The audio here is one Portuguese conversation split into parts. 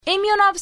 Em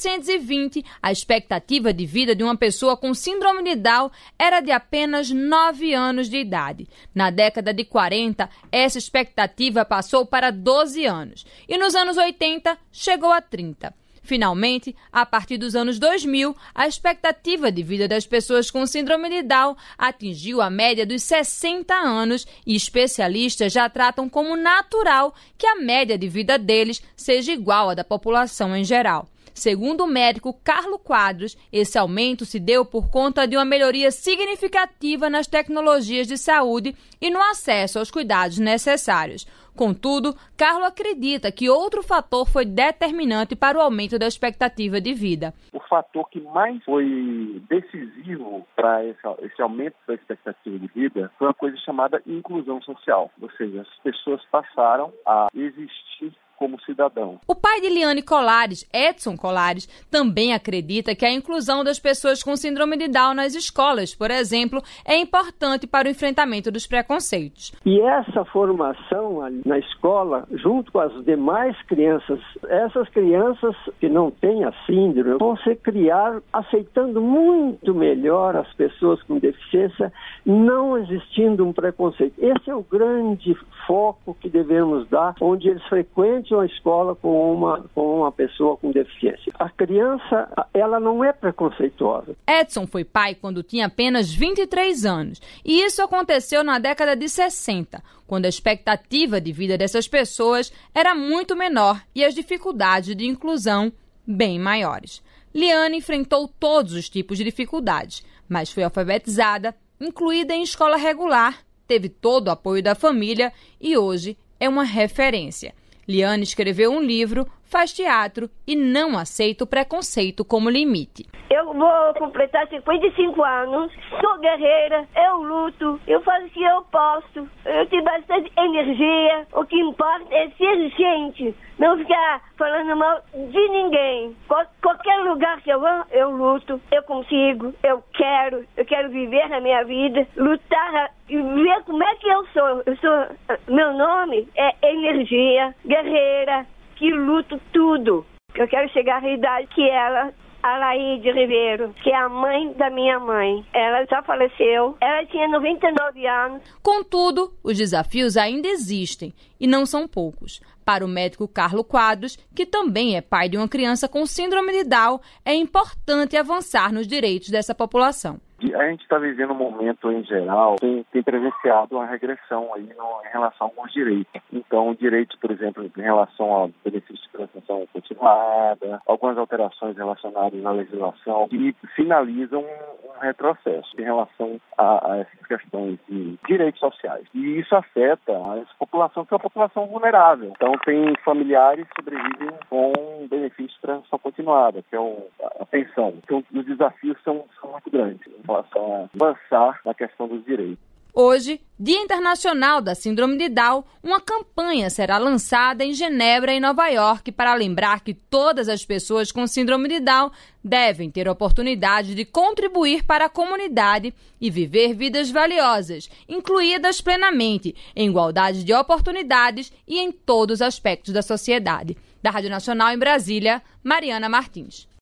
1920, a expectativa de vida de uma pessoa com síndrome de Down era de apenas 9 anos de idade. Na década de 40, essa expectativa passou para 12 anos e nos anos 80 chegou a 30. Finalmente, a partir dos anos 2000, a expectativa de vida das pessoas com síndrome de Down atingiu a média dos 60 anos e especialistas já tratam como natural que a média de vida deles seja igual à da população em geral. Segundo o médico Carlos Quadros, esse aumento se deu por conta de uma melhoria significativa nas tecnologias de saúde e no acesso aos cuidados necessários. Contudo, Carlos acredita que outro fator foi determinante para o aumento da expectativa de vida. O fator que mais foi decisivo para esse aumento da expectativa de vida foi uma coisa chamada inclusão social. Ou seja, as pessoas passaram a existir como cidadão. O pai de Liane Colares, Edson Colares, também acredita que a inclusão das pessoas com síndrome de Down nas escolas, por exemplo, é importante para o enfrentamento dos preconceitos. E essa formação ali na escola, junto com as demais crianças, essas crianças que não têm a síndrome, vão se criar aceitando muito melhor as pessoas com deficiência, não existindo um preconceito. Esse é o grande foco que devemos dar, onde eles frequentam a escola com uma pessoa com deficiência. A criança, ela não é preconceituosa. Edson foi pai quando tinha apenas 23 anos. E isso aconteceu na década de 60, quando a expectativa de vida dessas pessoas era muito menor e as dificuldades de inclusão bem maiores. Liane enfrentou todos os tipos de dificuldades, mas foi alfabetizada, incluída em escola regular, teve todo o apoio da família e hoje é uma referência. Liane escreveu um livro, faz teatro e não aceita o preconceito como limite. Eu vou completar 55 anos, sou guerreira, eu luto, eu faço o que eu posso, eu tenho bastante energia, o que importa é ser gente, não ficar falando mal de ninguém. Qualquer lugar que eu vou, eu luto, eu consigo, eu quero viver a minha vida, lutar e ver como é que eu sou. Meu nome é energia, guerreira, que luto tudo. Eu quero chegar à idade que ela, Alaide Ribeiro, que é a mãe da minha mãe. Ela já faleceu, ela tinha 99 anos. Contudo, os desafios ainda existem e não são poucos. Para o médico Carlos Quadros, que também é pai de uma criança com síndrome de Down, é importante avançar nos direitos dessa população. A gente está vivendo um momento, em geral, tem presenciado uma regressão aí em relação a alguns direitos. Então, direitos, por exemplo, em relação ao benefício de prestação continuada, algumas alterações relacionadas à legislação que finalizam um retrocesso em relação a essas questões de direitos sociais. E isso afeta essa população, que é uma população vulnerável. Então, tem familiares que sobrevivem com benefício de prestação continuada, que é a pensão. Então, os desafios são muito grandes em relação a avançar na questão dos direitos. Hoje, Dia Internacional da Síndrome de Down, uma campanha será lançada em Genebra e Nova York para lembrar que todas as pessoas com síndrome de Down devem ter a oportunidade de contribuir para a comunidade e viver vidas valiosas, incluídas plenamente, em igualdade de oportunidades e em todos os aspectos da sociedade. Da Rádio Nacional em Brasília, Mariana Martins.